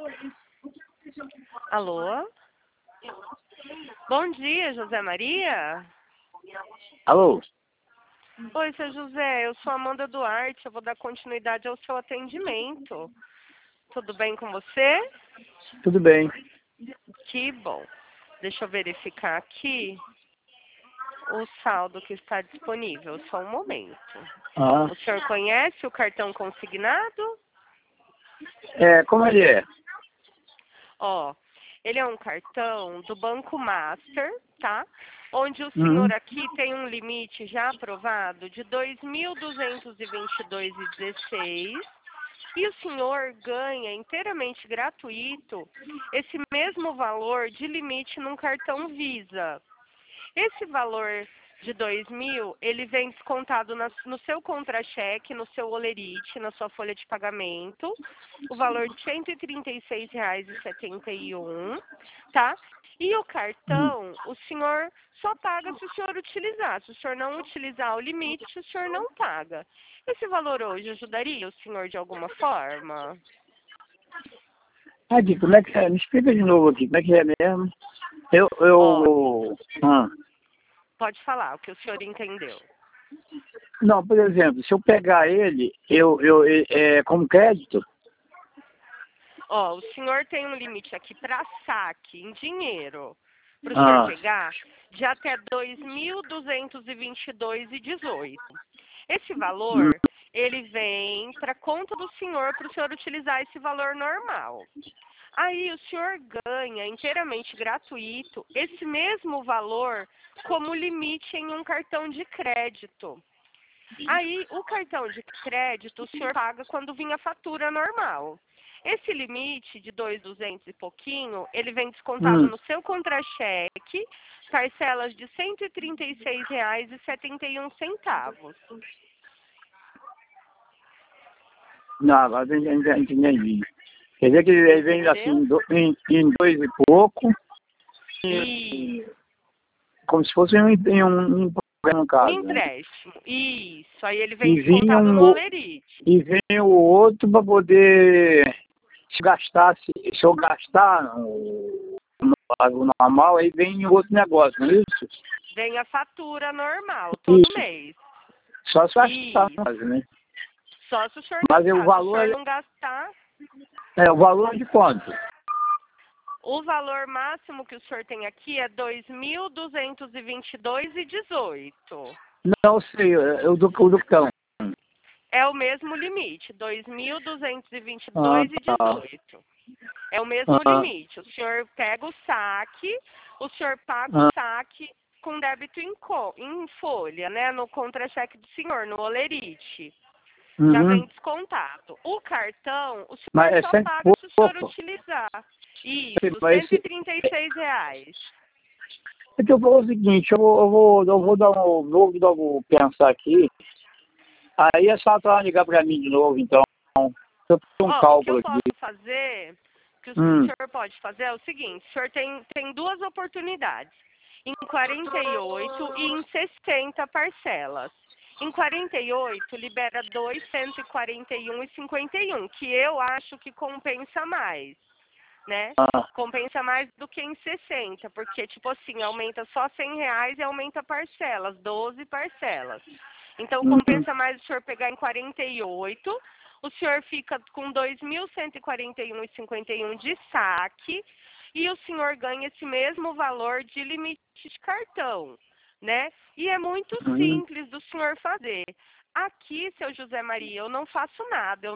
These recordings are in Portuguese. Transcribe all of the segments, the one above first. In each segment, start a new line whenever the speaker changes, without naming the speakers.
Alô? Bom dia, José Maria?
Alô?
Oi, seu José, eu sou Amanda Duarte, eu vou dar continuidade ao seu atendimento. Tudo bem com você?
Tudo bem.
Que bom. Deixa eu verificar aqui o saldo que está disponível, só um momento.
Ah,
O senhor conhece o cartão consignado?
como ele é?
Ó, ele é um cartão do Banco Master, tá? Onde o
Uhum.
senhor aqui tem um limite já aprovado de R$ 2.222,16 e o senhor ganha inteiramente gratuito esse mesmo valor de limite num cartão Visa. Esse valor de 2.000, ele vem descontado no seu contra-cheque, no seu olerite, na sua folha de pagamento, o valor de R$ 136,71, tá? E o cartão, o senhor só paga se o senhor utilizar. Se o senhor não utilizar o limite, o senhor não paga. Esse valor hoje ajudaria o senhor de alguma forma?
Aqui, como é que é? Me explica de novo aqui, como é que é mesmo?
Ó,
Ah.
pode falar o que o senhor entendeu.
Não, por exemplo, se eu pegar ele, como crédito?
Ó, o senhor tem um limite aqui para saque em dinheiro, para o senhor
Ah.
pegar, de até R$ 2.222,18. Esse
Hum.
valor, ele vem para a conta do senhor para o senhor utilizar esse valor normal. Aí o senhor ganha inteiramente gratuito esse mesmo valor como limite em um cartão de crédito. Aí o cartão de crédito o senhor paga quando vir a fatura normal. Esse limite de 2.200 e pouquinho, ele vem descontado no seu contra-cheque, parcelas de R$ 136,71.
Não, agora eu entendi. Quer dizer que ele vem
Entendeu?
assim, em dois e pouco,
E
como se fosse um no
um
caso, né?
empréstimo. Isso, aí ele vem
E vinha
descontado no olerite.
e vem o outro para poder se eu gastar no normal, aí vem outro negócio, não é isso?
Vem a fatura normal, todo
Isso.
mês.
Só se gastar,
Isso.
no caso, né?
Só se o senhor
Mas o
gastar. Se o
valor
senhor não gastar,
o valor de quanto?
o valor máximo que o senhor tem aqui é R$ 2.222,18.
Não sei, o do cão.
É o mesmo limite, R$
Ah, tá.
2.222,18. É o mesmo
Ah,
limite. O senhor pega o saque, o senhor paga o
ah,
saque com débito em folha, né? No contra-cheque do senhor, no olerite. Já vem
uhum.
descontado. O cartão, o
Mas
senhor
é
só
sempre
paga se o senhor
pouco.
utilizar. Isso, R$
Mas
136.
então eu vou o seguinte, eu vou vou pensar aqui. Aí é só para ligar para mim de novo, então. Eu fiz um
Ó, o que eu
cálculo aqui.
posso fazer, o
Hum.
senhor pode fazer é o seguinte, o senhor tem duas oportunidades, em 48 e em 60 parcelas. Em 48, libera 241,51, que eu acho que compensa mais, né?
Ah,
Compensa mais do que em 60, porque, tipo assim, aumenta só R$ 100 e aumenta parcelas, 12 parcelas. Então,
uhum.
compensa mais o senhor pegar em 48, o senhor fica com 2.141,51 de saque e o senhor ganha esse mesmo valor de limite de cartão, né? E é muito
Uhum.
simples do senhor fazer. Aqui, seu José Maria, eu não faço nada,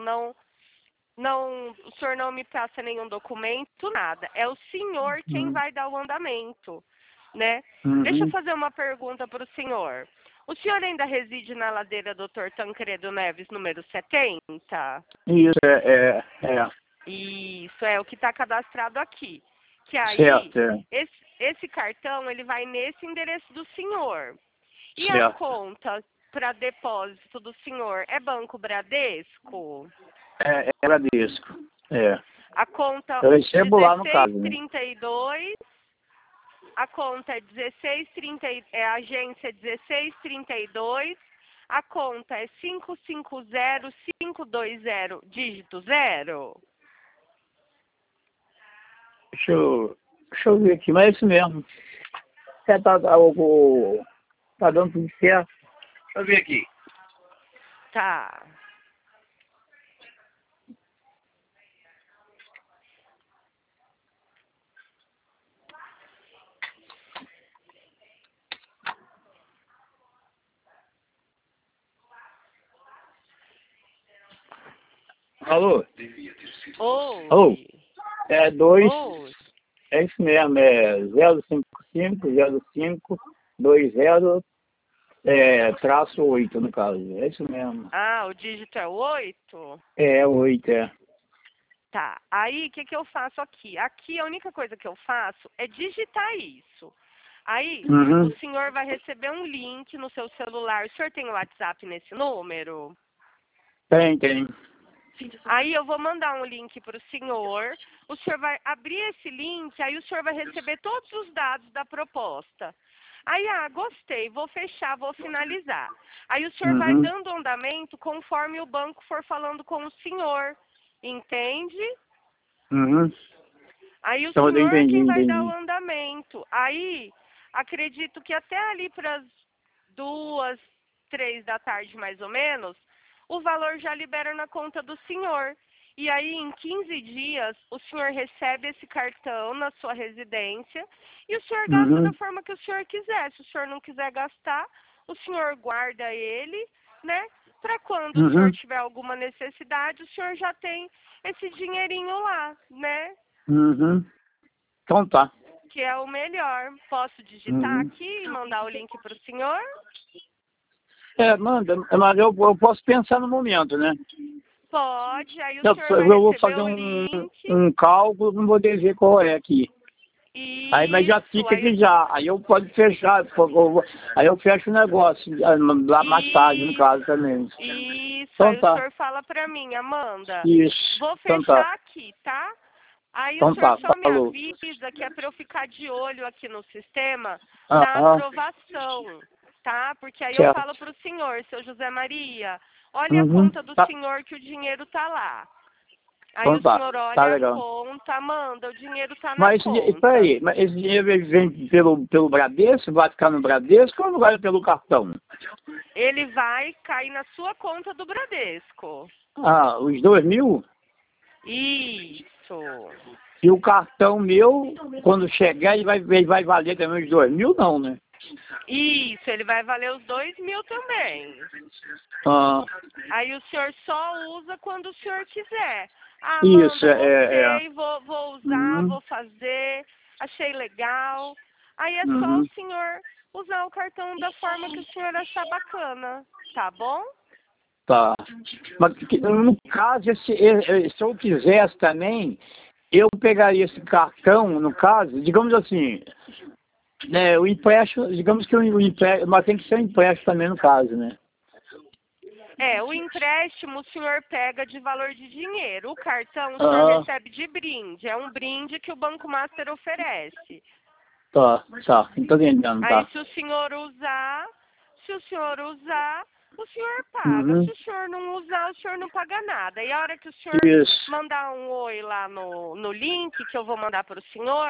o senhor não me passa nenhum documento, nada. É o senhor quem
Uhum.
vai dar o andamento, né? Deixa eu
Uhum.
fazer uma pergunta para o senhor. O senhor ainda reside na ladeira Dr. Tancredo Neves, número 70?
Isso é.
Isso é o que está cadastrado aqui. Que aí,
Certo, é.
esse cartão, ele vai nesse endereço do senhor. E a
Certo.
conta para depósito do senhor é Banco Bradesco?
É Bradesco. É.
A conta
Eu recebo lá no caso, né?
1632, a conta é 1630, é a agência 1632, a conta é 550520, dígito 0.
Deixa eu ver aqui, mas é isso mesmo. Tá dando tudo certo. Deixa eu ver aqui.
Tá.
Alô? Alô?
Oi.
É 2,
Oi.
é isso mesmo, é 055 traço 8 no caso. É isso mesmo.
Ah, o dígito é 8?
É 8, é.
Tá. Aí, o que que eu faço aqui? Aqui, a única coisa que eu faço é digitar isso. Aí, o
Uhum.
senhor vai receber um link no seu celular. O senhor tem o WhatsApp nesse número?
Tem.
Aí eu vou mandar um link para o senhor vai abrir esse link, aí o senhor vai receber todos os dados da proposta. Aí, gostei, vou fechar, vou finalizar. Aí o senhor vai
Uhum.
dando andamento conforme o banco for falando com o senhor, entende?
Uhum.
Aí o
Então, eu
senhor quem vai dar o
entendi.
andamento. Aí, acredito que até ali para as 2, 3 da tarde, mais ou menos, o valor já libera na conta do senhor. E aí, em 15 dias, o senhor recebe esse cartão na sua residência e o senhor gasta da
Uhum.
forma que o senhor quiser. Se o senhor não quiser gastar, o senhor guarda ele, né? Para quando o senhor
Uhum.
tiver alguma necessidade, o senhor já tem esse dinheirinho lá, né?
Uhum. Então tá.
Que é o melhor. Posso digitar
Uhum.
aqui e mandar o link para o senhor?
Manda, mas eu posso pensar no momento, né?
Pode, aí o senhor
Eu
vai
vou
receber
fazer
o link.
um cálculo, não vou dizer qual é aqui. Aí, mas já
Isso,
fica aqui já. Aí eu posso fechar. Aí eu fecho o negócio lá mais tarde, no caso
isso,
também.
isso.
Então
Aí o
tá.
senhor fala para mim, Amanda,
Isso.
vou
Então tá.
fechar aqui, tá? Aí o
Então
senhor
tá.
só me
Falou.
avisa que é para eu ficar de olho aqui no sistema da
Aham.
aprovação, tá? Porque aí eu falo
Certo.
para o senhor, seu José Maria, olha a
Uhum.
conta do
Tá.
senhor que o dinheiro tá lá. Aí
Então
o
tá.
senhor
Tá
olha a
legal.
conta, Amanda, o dinheiro tá na
Mas
conta.
peraí, mas esse dinheiro ele vem pelo Bradesco, vai ficar no Bradesco ou não vai pelo cartão?
Ele vai cair na sua conta do Bradesco.
Ah, os 2.000?
Isso.
E o cartão meu, quando chegar, ele vai valer também os 2.000, não, né?
Isso, ele vai valer os 2.000 também.
Ah,
Aí o senhor só usa quando o senhor quiser. Ah,
isso,
Amanda, gostei, vou usar,
Uhum,
vou fazer, achei legal. Aí é só o
uhum,
senhor usar o cartão da forma que o senhor achar bacana, tá bom?
tá. Mas no caso, se eu quisesse também, eu pegaria esse cartão, no caso, digamos assim, né, o empréstimo, digamos que o empréstimo, mas tem que ser um empréstimo também no caso, né?
O empréstimo o senhor pega de valor de dinheiro. O cartão o senhor
Ah,
recebe de brinde. É um brinde que o Banco Master oferece.
tá, então entendendo,
Aí
tá.
se o senhor usar, o senhor paga.
Uhum,
Se o senhor não usar, o senhor não paga nada. E a hora que o senhor
isso.
mandar um oi lá no link que eu vou mandar para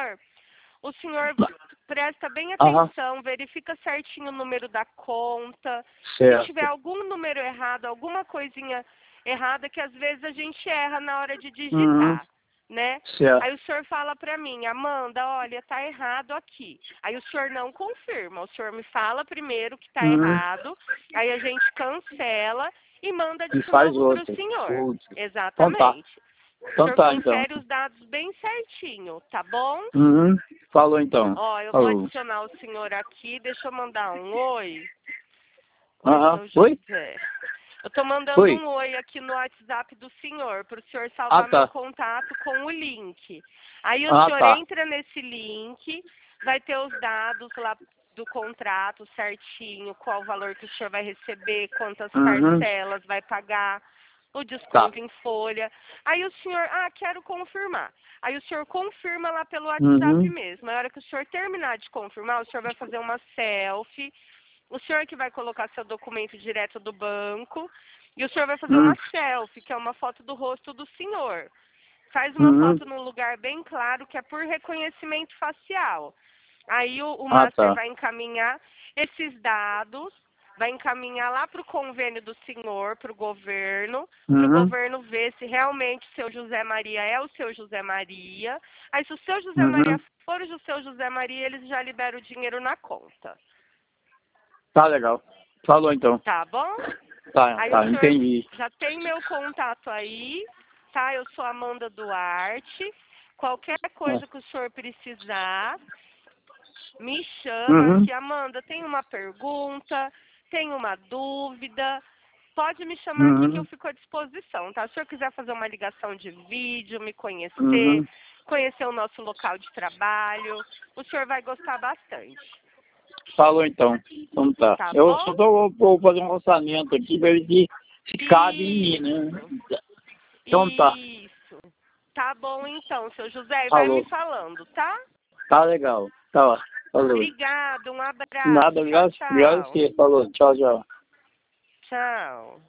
o senhor presta bem
Aham,
atenção, verifica certinho o número da conta. Se tiver
certo.
algum número errado, alguma coisinha errada, que às vezes a gente erra na hora de
Uhum,
digitar, né? Aí
certo.
o senhor fala para mim, Amanda, olha, tá errado aqui. Aí o senhor não confirma, o senhor me fala primeiro que tá
Uhum,
errado, aí a gente cancela e manda
e
de
faz
novo para o
outro.
senhor.
Então tá.
Exatamente. O
Então
senhor
tá, então.
confere os dados bem certinho, tá bom?
Uhum, falou então.
Ó, eu vou
Falou.
adicionar o senhor aqui, deixa eu mandar um oi. Oi,
Aham,
seu
oi?
José. Eu tô mandando
Oi?
um oi aqui no WhatsApp do senhor, para o senhor
Ah,
salvar meu
tá.
contato com o link. Aí o
Ah,
senhor
tá.
entra nesse link, vai ter os dados lá do contrato certinho, qual o valor que o senhor vai receber, quantas
Uhum,
parcelas vai pagar, o
tá.
desconto em folha. Aí o senhor, quero confirmar. Aí o senhor confirma lá pelo WhatsApp
Uhum,
mesmo. Na hora que o senhor terminar de confirmar, o senhor vai fazer uma selfie. O senhor que vai colocar seu documento direto do banco. E o senhor vai fazer uma
uhum,
selfie, que é uma foto do rosto do senhor. Faz uma foto num lugar bem claro, que é por reconhecimento facial. Aí o Master vai encaminhar esses dados, vai encaminhar lá para o convênio do senhor, para o governo ver se realmente o seu José Maria é o seu José Maria. Aí se o seu José Maria for o seu José Maria, eles já liberam o dinheiro na conta.
Tá legal. Falou então.
Tá bom?
Tá,
aí
tá, entendi.
Já tem meu contato aí, tá? Eu sou Amanda Duarte. Qualquer coisa que o senhor precisar, me chama aqui. Amanda, tem uma pergunta, tem uma dúvida, pode me chamar aqui que eu fico à disposição, tá? Se o senhor quiser fazer uma ligação de vídeo, me conhecer, conhecer o nosso local de trabalho, o senhor vai gostar bastante.
Falou então. Então tá. Eu só vou fazer um orçamento aqui para ver se cabe em mim, né? Então tá.
Isso. Tá bom então, seu José.
Falou.
Vai me falando, tá?
Tá legal. Tá. Falou.
Obrigado, um abraço.
Nada, obrigado. Obrigado a você. Falou. Tchau, tchau.
Tchau.